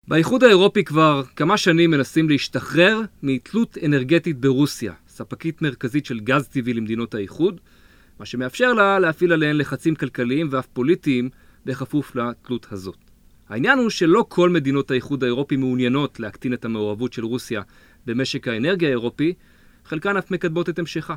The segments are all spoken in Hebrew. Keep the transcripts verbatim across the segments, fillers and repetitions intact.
באיחוד האירופי כבר כמה שנים מנסים להשתחרר מתלות אנרגטית ברוסיה, ספקית מרכזית של גז טבעי למדינות האיחוד, מה שמאפשר לה להפעיל עליהן לחצים כלכליים ואף פוליטיים בכפוף לתלות הזאת. העניין הוא שלא כל מדינות האיחוד האירופי מעוניינות להקטין את המעורבות של רוסיה במשק האנרגיה האירופי, חלקן אף מקדמות את המשכה.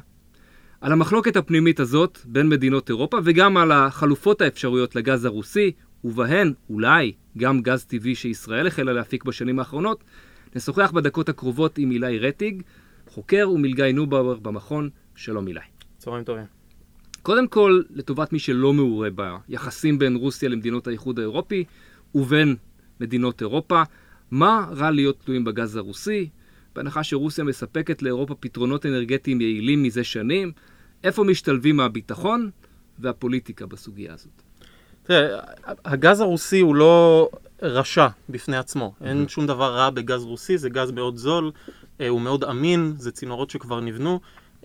על המחלוקת הפנימית הזאת בין מדינות אירופה וגם על החלופות האפשרויות לגז הרוסי, ובהן אולי גם גז טבעי שישראל החלה להפיק בשנים האחרונות, נשוחח בדקות הקרובות עם אילי רטיג, חוקר ומלגאי נובאואר במכון. שלום אילי. צהריים טובים. קודם כל, לטובת מי שלא מעורה ביחסים בין רוסיה למדינות האיחוד האירופי ובין מדינות אירופה, מה רע להיות תלויים בגז הרוסי? בהנחה שרוסיה מספקת לאירופה פתרונות אנרגטיים יעילים מזה שנים, איפה משתלבים הביטחון והפוליטיקה בסוגיה הזאת? תראה, הגז הרוסי הוא לא רשע בפני עצמו. אין שום דבר רע בגז רוסי, זה גז מאוד זול, הוא מאוד אמין, זה צינורות שכבר נבנו,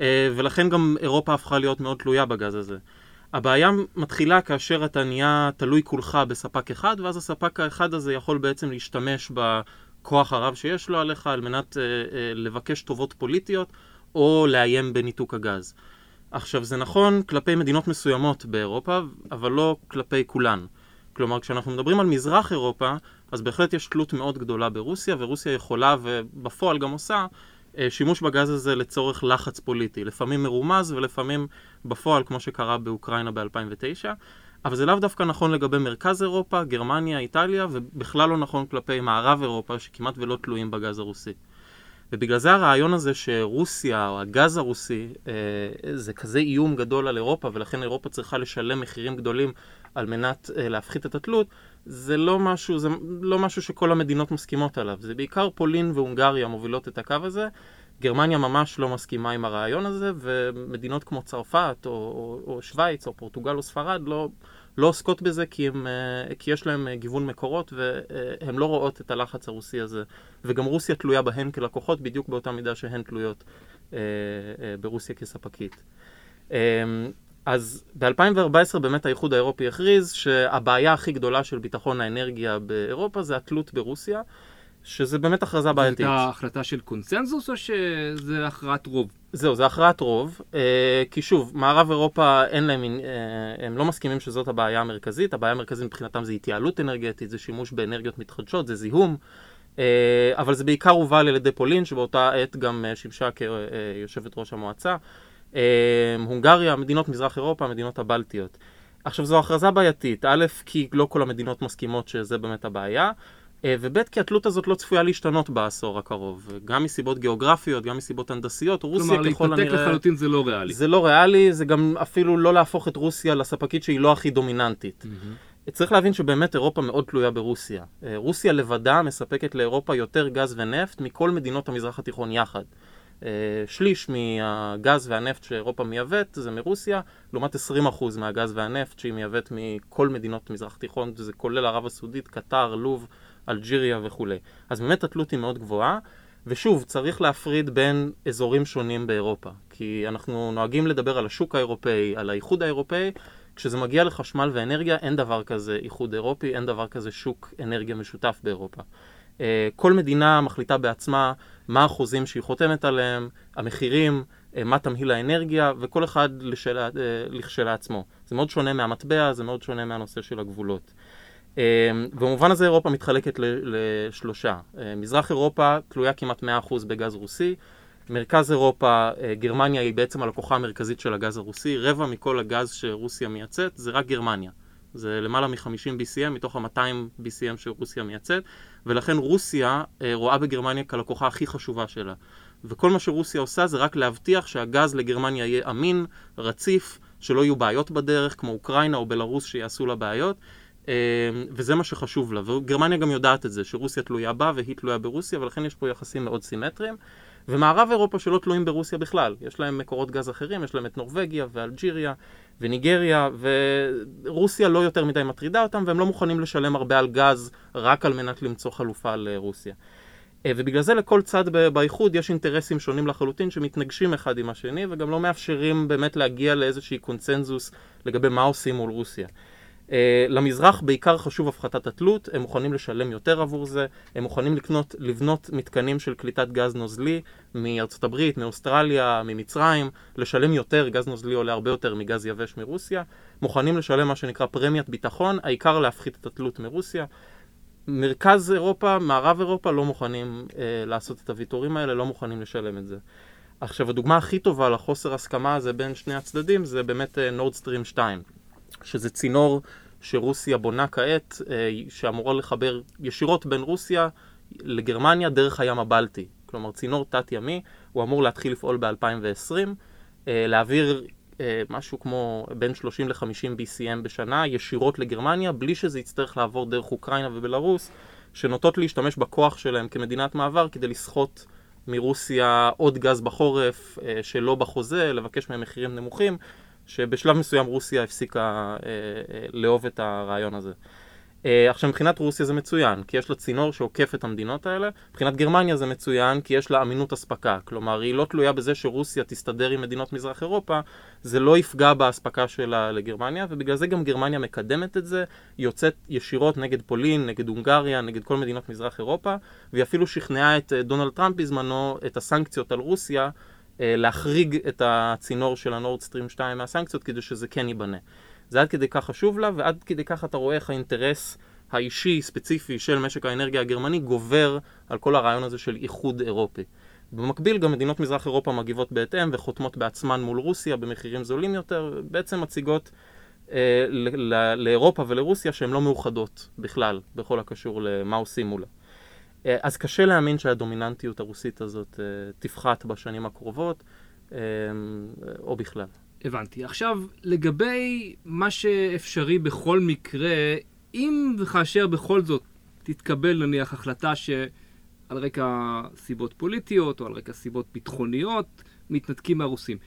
ולכן גם אירופה הפכה להיות מאוד תלויה בגז הזה. הבעיה מתחילה כאשר אתה נהיה תלוי כולך בספק אחד, ואז הספק האחד הזה יכול בעצם להשתמש בכוח הרב שיש לו עליך על מנת לבקש טובות פוליטיות או לאיים בניתוק הגז. עכשיו, זה נכון כלפי מדינות מסוימות באירופה, אבל לא כלפי כולן. כלומר, כשאנחנו מדברים על מזרח אירופה, אז בהחלט יש תלות מאוד גדולה ברוסיה, ורוסיה יכולה ובפועל גם עושה שימוש בגז הזה לצורך לחץ פוליטי. לפעמים מרומז ולפעמים בפועל, כמו שקרה באוקראינה ב-אלפיים ותשע. אבל זה לאו דווקא נכון לגבי מרכז אירופה, גרמניה, איטליה, ובכלל לא נכון כלפי מערב אירופה, שכמעט ולא תלויים בגז הרוסי. ובגלל זה הרעיון הזה שרוסיה או הגז הרוסי אה, זה כזה איום גדול על אירופה, ולכן אירופה צריכה לשלם מחירים גדולים על מנת אה, להפחית את התלות, זה לא משהו, זה לא משהו שכל המדינות מסכימות עליו. זה בעיקר פולין והונגריה מובילות את הקו הזה. גרמניה ממש לא מסכימה עם הרעיון הזה, ומדינות כמו צרפת או, או, או שוויץ או פורטוגל או ספרד לא, לא עוסקות בזה כי, הם, כי יש להם גיוון מקורות והן לא רואות את הלחץ הרוסי הזה. וגם רוסיה תלויה בהן כלקוחות בדיוק באותה מידה שהן תלויות אה, אה, ברוסיה כספקית. אה, אז ב-אלפיים וארבע עשרה באמת האיחוד האירופי הכריז שהבעיה הכי גדולה של ביטחון האנרגיה באירופה זה התלות ברוסיה, שזה באמת הכרזה בעייתית. זאת ההחלטה של קונסנזוס או שזה הכרעת רוב? זהו, זה הכרעת רוב, אה, כי שוב, מערב אירופה אין להם, אה, הם לא מסכימים שזאת הבעיה המרכזית. הבעיה המרכזית מבחינתם זה התייעלות אנרגטית, זה שימוש באנרגיות מתחדשות, זה זיהום, אה, אבל זה בעיקר הובל על ידי פולין, שבאותה עת גם אה, שימשה כיושבת ראש המועצה. אה, הונגריה, מדינות מזרח אירופה, המדינות הבלטיות. עכשיו, זו הכרזה בעייתית, א', כי לא כל המדינות מסכימות שזה באמת הבעיה, וב' כי התלות הזאת לא צפויה להשתנות בעשור הקרוב, גם מסיבות גיאוגרפיות, גם מסיבות הנדסיות. רוסיה כלומר, ככל הנראה... להתנתק לחלוטין זה לא ריאלי. זה לא ריאלי, זה גם אפילו לא להפוך את רוסיה לספקית שהיא לא הכי דומיננטית. Mm-hmm. צריך להבין שבאמת אירופה מאוד תלויה ברוסיה. רוסיה לבדה מספקת לאירופה יותר גז ונפט מכל מדינות המזרח התיכון יחד. שליש מהגז והנפט שאירופה מייבאת זה מרוסיה, לעומת עשרים אחוז מהגז והנפט שהיא מייבאת מכל מדינות המזרח התיכון, זה כולל ערב הסעודית, קטר, לוב, אלג'יריה וכו'. אז באמת התלות היא מאוד גבוהה, ושוב, צריך להפריד בין אזורים שונים באירופה, כי אנחנו נוהגים לדבר על השוק האירופאי, על האיחוד האירופאי, כשזה מגיע לחשמל ואנרגיה, אין דבר כזה איחוד אירופי, אין דבר כזה שוק אנרגיה משותף באירופה. כל מדינה מחליטה בעצמה מה החוזים שהיא חותמת עליהם, המחירים, מה תמהיל האנרגיה, וכל אחד לשאלה, לכשלה עצמו. זה מאוד שונה מהמטבע, זה מאוד שונה מהנושא של הגבולות. במובן הזה אירופה מתחלקת לשלושה. מזרח אירופה תלויה כמעט מאה אחוז בגז רוסי. מרכז אירופה, גרמניה היא בעצם הלקוחה המרכזית של הגז הרוסי. רבע מכל הגז שרוסיה מייצאת זה רק גרמניה. זה למעלה מ-חמישים בי סי אם מתוך ה-מאתיים בי סי אם שרוסיה מייצאת. ולכן רוסיה רואה בגרמניה כלקוחה הכי חשובה שלה. וכל מה שרוסיה עושה זה רק להבטיח שהגז לגרמניה יהיה אמין, רציף, שלא יהיו בעיות בדרך כמו אוקראינה או בלרוס שיעשו לה בעיות. וזה מה שחשוב לה, וגרמניה גם יודעת את זה, שרוסיה תלויה בה והיא תלויה ברוסיה, ולכן יש פה יחסים מאוד סימטריים. ומערב אירופה שלא תלויים ברוסיה בכלל, יש להם מקורות גז אחרים, יש להם את נורווגיה ואלג'יריה וניגריה, ורוסיה לא יותר מדי מטרידה אותם, והם לא מוכנים לשלם הרבה על גז רק על מנת למצוא חלופה לרוסיה. ובגלל זה לכל צד באיחוד יש אינטרסים שונים לחלוטין שמתנגשים אחד עם השני, וגם לא מאפשרים באמת להגיע לאיזושהי קונצנזוס לגבי מה עושים מול רוסיה. Uh, למזרח בעיקר חשוב הפחתת התלות, הם מוכנים לשלם יותר עבור זה, הם מוכנים לקנות, לבנות מתקנים של קליטת גז נוזלי מארצות הברית, מאוסטרליה, ממצרים, לשלם יותר, גז נוזלי עולה הרבה יותר מגז יבש מרוסיה, מוכנים לשלם מה שנקרא פרמיית ביטחון, העיקר להפחית את התלות מרוסיה. מרכז אירופה, מערב אירופה לא מוכנים uh, לעשות את הוויתורים האלה, לא מוכנים לשלם את זה. עכשיו, הדוגמה הכי טובה לחוסר הסכמה הזה בין שני הצדדים זה באמת נורד סטרים שתיים. שזה צינור שרוסיה בונה כעת, שאמורה לחבר ישירות בין רוסיה לגרמניה דרך הים הבלטי. כלומר, צינור תת-ימי, הוא אמור להתחיל לפעול ב-אלפיים ועשרים, להעביר משהו כמו בין שלושים ל-חמישים בי סי אם בשנה, ישירות לגרמניה, בלי שזה יצטרך לעבור דרך אוקראינה ובלרוס, שנוטות להשתמש בכוח שלהם כמדינת מעבר, כדי לסחוט מרוסיה עוד גז בחורף, שלא בחוזה, לבקש מהם מחירים נמוכים, שבשלב מסוים רוסיה הפסיקה אה, אה, לאהוב את הרעיון הזה. אה, עכשיו, מבחינת רוסיה זה מצוין, כי יש לה צינור שעוקף את המדינות האלה. מבחינת גרמניה זה מצוין, כי יש לה אמינות הספקה. כלומר, היא לא תלויה בזה שרוסיה תסתדר עם מדינות מזרח אירופה, זה לא יפגע בהספקה שלה לגרמניה, ובגלל זה גם גרמניה מקדמת את זה, היא יוצאת ישירות נגד פולין, נגד הונגריה, נגד כל מדינות מזרח אירופה, והיא אפילו שכנעה את דונלד טראמפ בזמנו את הסנקציות על רוסיה, להחריג את הצינור של הנורד סטרים שתיים מהסנקציות כדי שזה כן ייבנה. זה עד כדי כך חשוב לה, ועד כדי כך אתה רואה איך האינטרס האישי ספציפי של משק האנרגיה הגרמני גובר על כל הרעיון הזה של איחוד אירופי. במקביל גם מדינות מזרח אירופה מגיבות בהתאם וחותמות בעצמן מול רוסיה במחירים זולים יותר, בעצם מציגות אה, לאירופה ולרוסיה שהן לא מאוחדות בכלל, בכל הקשור למה עושים מולה. אז קשה להאמין שהדומיננטיות הרוסית הזאת תפחת בשנים הקרובות, או בכלל. הבנתי. עכשיו, לגבי מה שאפשרי בכל מקרה, אם וכאשר בכל זאת תתקבל נניח החלטה שעל רקע סיבות פוליטיות או על רקע סיבות ביטחוניות מתנתקים מהרוסים.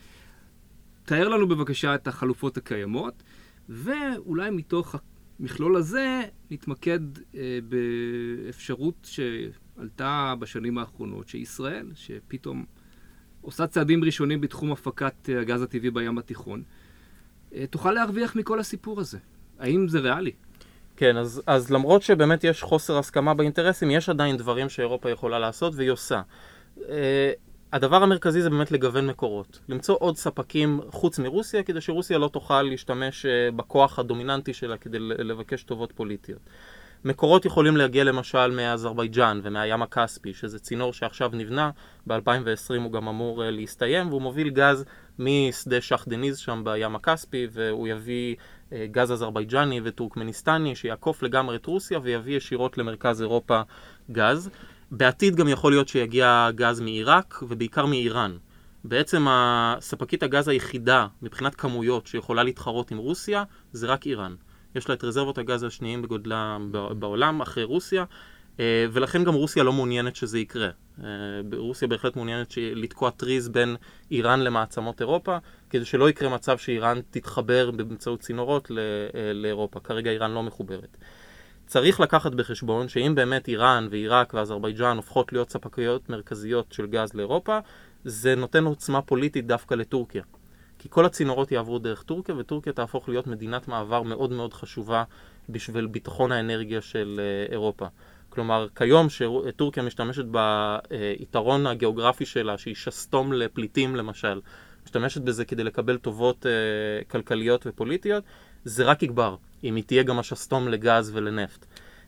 תאר לנו בבקשה את החלופות הקיימות, ואולי מתוך המכלול הזה נתמקד אה, באפשרות שעלתה בשנים האחרונות, שישראל, שפתאום עושה צעדים ראשונים בתחום הפקת הגז הטבעי בים התיכון, אה, תוכל להרוויח מכל הסיפור הזה. האם זה ריאלי? כן, אז, אז למרות שבאמת יש חוסר הסכמה באינטרסים, יש עדיין דברים שאירופה יכולה לעשות והיא עושה. אה, הדבר המרכזי זה באמת לגוון מקורות. למצוא עוד ספקים חוץ מרוסיה, כדי שרוסיה לא תוכל להשתמש בכוח הדומיננטי שלה כדי לבקש טובות פוליטיות. מקורות יכולים להגיע למשל מאזרבייג'אן ומהים הכספי, שזה צינור שעכשיו נבנה, ב-אלפיים ועשרים הוא גם אמור להסתיים, והוא מוביל גז משדה שח דניז שם בים הכספי, והוא יביא גז אזרבייג'ני וטורקמניסטני שיעקוף לגמרי את רוסיה ויביא ישירות למרכז אירופה גז. בעתיד גם יכול להיות שיגיע גז מעיראק ובעיקר מאיראן. בעצם הספקית הגז היחידה מבחינת כמויות שיכולה להתחרות עם רוסיה זה רק איראן. יש לה את רזרבות הגז השניים בגודלה בעולם אחרי רוסיה, ולכן גם רוסיה לא מעוניינת שזה יקרה. רוסיה בהחלט מעוניינת לתקוע טריז בין איראן למעצמות אירופה, כדי שלא יקרה מצב שאיראן תתחבר באמצעות צינורות לאירופה. כרגע איראן לא מחוברת. צריך לקחת בחשבון שאם באמת איראן ועיראק ואזרבייג'אן הופכות להיות ספקיות מרכזיות של גז לאירופה, זה נותן עוצמה פוליטית דווקא לטורקיה. כי כל הצינורות יעברו דרך טורקיה, וטורקיה תהפוך להיות מדינת מעבר מאוד מאוד חשובה בשביל ביטחון האנרגיה של אירופה. כלומר, כיום שטורקיה משתמשת ביתרון הגיאוגרפי שלה, שהיא שסתום לפליטים למשל, משתמשת בזה כדי לקבל טובות כלכליות ופוליטיות, זה רק יגבר, אם היא תהיה גם השסתום לגז ולנפט.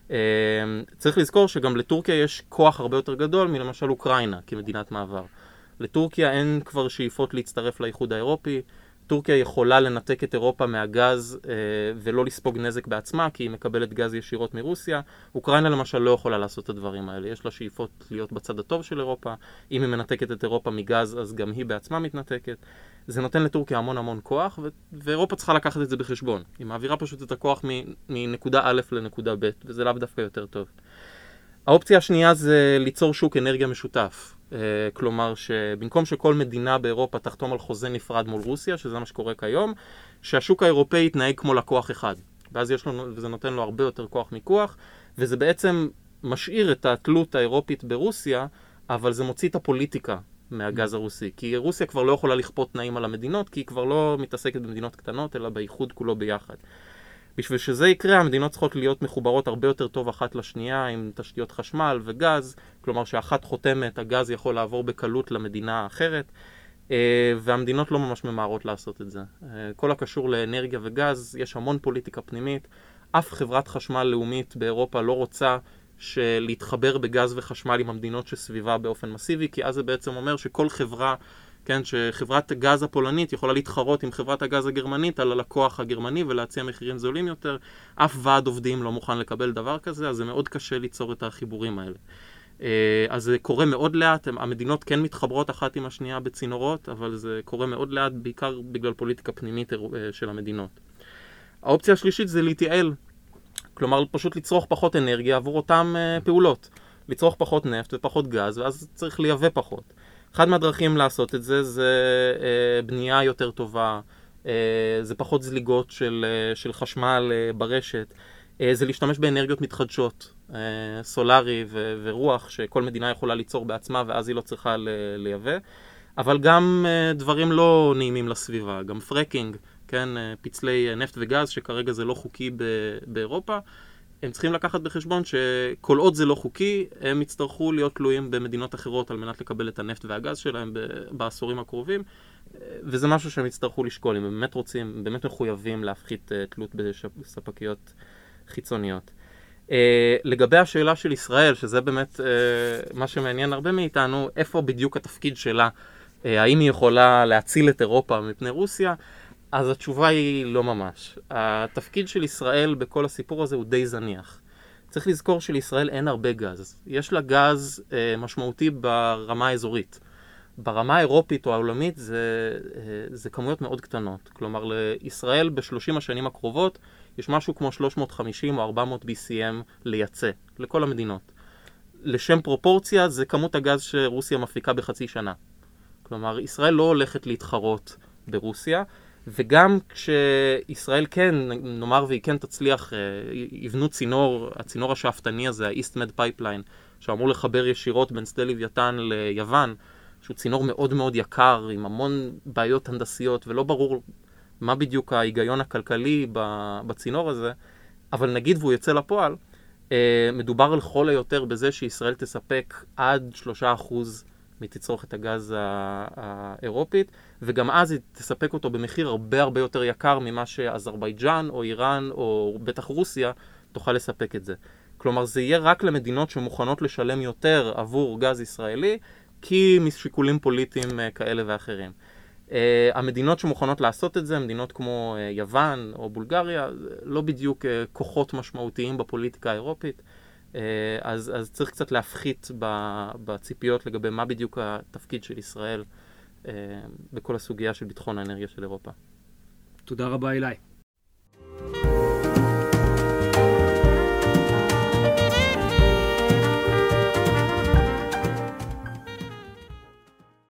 צריך לזכור שגם לטורקיה יש כוח הרבה יותר גדול מלמשל אוקראינה כמדינת מעבר. לטורקיה אין כבר שאיפות להצטרף לאיחוד האירופי, טורקיה יכולה לנתק את אירופה מהגז אה, ולא לספוג נזק בעצמה, כי היא מקבלת גז ישירות מרוסיה. אוקראינה למשל לא יכולה לעשות את הדברים האלה, יש לה שאיפות להיות בצד הטוב של אירופה, אם היא מנתקת את אירופה מגז אז גם היא בעצמה מתנתקת. זה נותן לטורקיה המון המון כוח, ו- ואירופה צריכה לקחת את זה בחשבון. היא מעבירה פשוט את הכוח מ- מנקודה א' לנקודה ב', וזה לאו דווקא יותר טוב. האופציה השנייה זה ליצור שוק אנרגיה משותף. כלומר שבמקום שכל מדינה באירופה תחתום על חוזה נפרד מול רוסיה, שזה מה שקורה כיום, שהשוק האירופאי יתנהג כמו לקוח אחד. ואז יש לנו, וזה נותן לו הרבה יותר כוח מכוח, וזה בעצם משאיר את התלות האירופית ברוסיה, אבל זה מוציא את הפוליטיקה מהגז הרוסי. כי רוסיה כבר לא יכולה לכפות תנאים על המדינות, כי היא כבר לא מתעסקת במדינות קטנות, אלא באיחוד כולו ביחד. בשביל שזה יקרה, המדינות צריכות להיות מחוברות הרבה יותר טוב אחת לשנייה, עם תשתיות חשמל וגז, כלומר שאחת חותמת, הגז יכול לעבור בקלות למדינה האחרת, והמדינות לא ממש ממהרות לעשות את זה. כל הקשור לאנרגיה וגז, יש המון פוליטיקה פנימית, אף חברת חשמל לאומית באירופה לא רוצה להתחבר בגז וחשמל עם המדינות שסביבה באופן מסיבי, כי אז זה בעצם אומר שכל חברה, כן, שחברת הגז הפולנית יכולה להתחרות עם חברת הגז הגרמנית על הלקוח הגרמני ולהציע מחירים זולים יותר. אף ועד עובדים לא מוכן לקבל דבר כזה, אז זה מאוד קשה ליצור את החיבורים האלה. אז זה קורה מאוד לאט, המדינות כן מתחברות אחת עם השנייה בצינורות, אבל זה קורה מאוד לאט, בעיקר בגלל פוליטיקה פנימית של המדינות. האופציה השלישית זה להתייעל, כלומר פשוט לצרוך פחות אנרגיה עבור אותם פעולות. לצרוך פחות נפט ופחות גז, ואז צריך לייבא פחות. אחד מהדרכים לעשות את זה זה אה, בנייה יותר טובה, אה, זה פחות זליגות של, אה, של חשמל אה, ברשת, אה, זה להשתמש באנרגיות מתחדשות, אה, סולרי ו- ורוח, שכל מדינה יכולה ליצור בעצמה ואז היא לא צריכה ל- לייבא, אבל גם אה, דברים לא נעימים לסביבה, גם פרקינג, כן, אה, פצלי נפט וגז שכרגע זה לא חוקי ב- באירופה, הם צריכים לקחת בחשבון שכל עוד זה לא חוקי, הם יצטרכו להיות תלויים במדינות אחרות על מנת לקבל את הנפט והגז שלהם בעשורים הקרובים, וזה משהו שהם יצטרכו לשקול, אם הם באמת רוצים, הם באמת מחויבים להפחית תלות בספקיות חיצוניות. לגבי השאלה של ישראל, שזה באמת מה שמעניין הרבה מאיתנו, איפה בדיוק התפקיד שלה, האם היא יכולה להציל את אירופה מפני רוסיה, אז התשובה היא לא ממש. התפקיד של ישראל בכל הסיפור הזה הוא די זניח. צריך לזכור שלישראל אין הרבה גז. יש לה גז אה, משמעותי ברמה האזורית. ברמה האירופית או העולמית זה, אה, זה כמויות מאוד קטנות. כלומר, לישראל ב-שלושים השנים הקרובות יש משהו כמו שלוש מאות וחמישים או ארבע מאות בי סי אם לייצא, לכל המדינות. לשם פרופורציה זה כמות הגז שרוסיה מפיקה בחצי שנה. כלומר, ישראל לא הולכת להתחרות ברוסיה, וגם כשישראל כן, נאמר והיא כן תצליח, יבנו צינור, הצינור השאפתני הזה, ה-EastMed Pipeline, שאמור לחבר ישירות בין שדה לוויתן ליוון, שהוא צינור מאוד מאוד יקר, עם המון בעיות הנדסיות, ולא ברור מה בדיוק ההיגיון הכלכלי בצינור הזה, אבל נגיד והוא יצא לפועל, מדובר על כל היותר בזה שישראל תספק עד שלושה אחוז מתצרוכת הגז האירופית, וגם אז היא תספק אותו במחיר הרבה הרבה יותר יקר ממה שאזרבייג'אן או איראן או בטח רוסיה תוכל לספק את זה. כלומר, זה יהיה רק למדינות שמוכנות לשלם יותר עבור גז ישראלי, כי משיקולים פוליטיים כאלה ואחרים. המדינות שמוכנות לעשות את זה, מדינות כמו יוון או בולגריה, לא בדיוק כוחות משמעותיים בפוליטיקה האירופית, אז, אז צריך קצת להפחית בציפיות לגבי מה בדיוק התפקיד של ישראל בכל הסוגיה של ביטחון האנרגיה של אירופה. תודה רבה, אילי.